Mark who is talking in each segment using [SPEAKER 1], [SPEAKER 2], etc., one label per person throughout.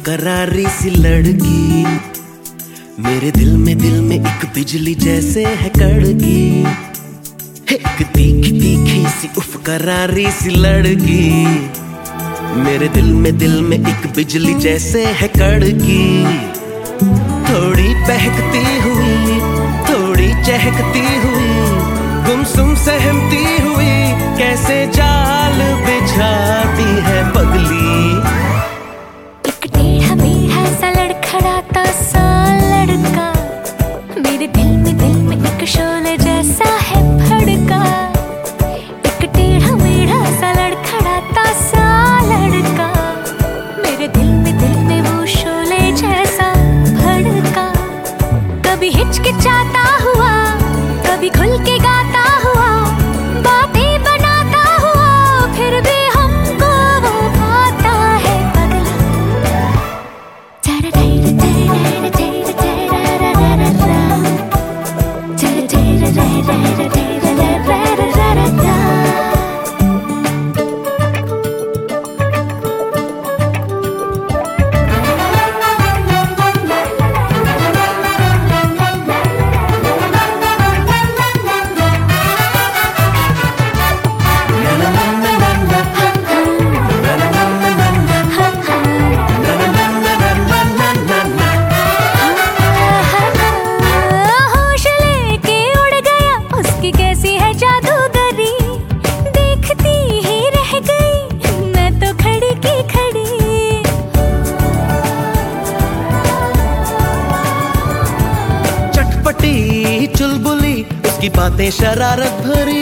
[SPEAKER 1] करारी सी लड़की, मेरे दिल में एक बिजली जैसे है कड़की। एक तीखी तीखी सी उफ करारी सी लड़की, मेरे दिल में एक बिजली जैसे है कड़की। थोड़ी बहकती हुई, थोड़ी चहकती हुई, गुमसुम सहमती हुई, कैसे जाल बिछाती है पगली।
[SPEAKER 2] एक टेढ़ा मेढ़ा सा लड़खड़ाता सा लड़का, मेरे दिल में एक शोले जैसा है भड़का। एक टेढ़ा मेढ़ा सा लड़खड़ाता सा लड़का, मेरे दिल में वो शोले जैसा भड़का। कभी हिचकिचाता हुआ, कभी खुल के गाता हुआ, बातें बनाता हुआ, फिर भी हमको वो भाता है पगला। कैसी है जादूगरी, देखती ही रह गई मैं तो खड़ी की खड़ी।
[SPEAKER 1] चटपटी चुलबुली, उसकी बातें शरारत भरी,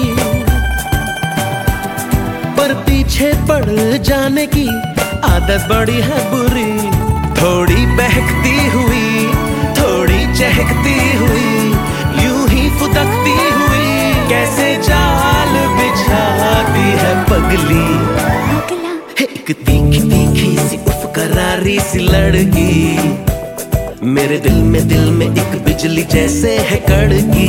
[SPEAKER 1] पर पीछे पड़ जाने की आदत बड़ी है बुरी। थोड़ी बहकती हुई, थोड़ी चहकती हुई, यूं ही फुदकती हुई, कैसे जाल बिछाती है पगली। एक तीखी तीखी सी उफ करारी सी लड़की, मेरे दिल में एक बिजली जैसे है कड़की।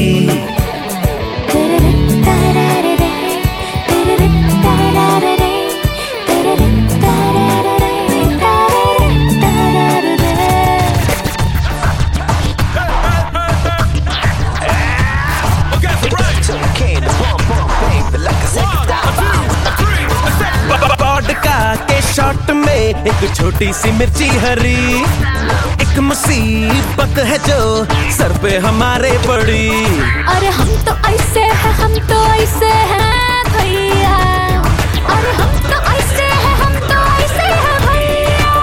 [SPEAKER 1] शॉट में एक छोटी सी मिर्ची हरी, एक मुसीबत है जो सर पे हमारे पड़ी।
[SPEAKER 2] अरे हम तो ऐसे हैं, हम तो ऐसे हैं भैया, अरे हम तो ऐसे हैं, हम तो ऐसे हैं भैया।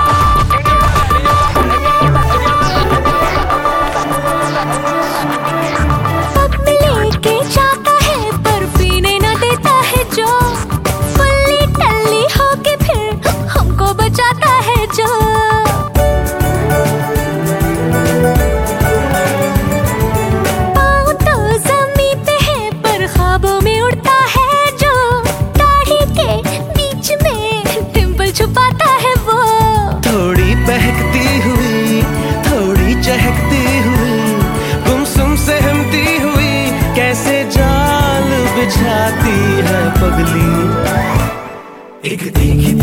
[SPEAKER 2] पब में लेके जाता है पर पीने न देता है जो, फुल्ली टल्ली होके फिर हमको बचाता है जो। पाँव तो ज़मीन पे है पर ख्वाबों में उड़ता है जो, दाढ़ी के बीच में डिंपल छुपाता है वो।
[SPEAKER 1] थोड़ी बहकती हुई, थोड़ी चहकती हुई, गुमसुम सहमती हुई, कैसे जाल बिछाती है पगली। एक तीखी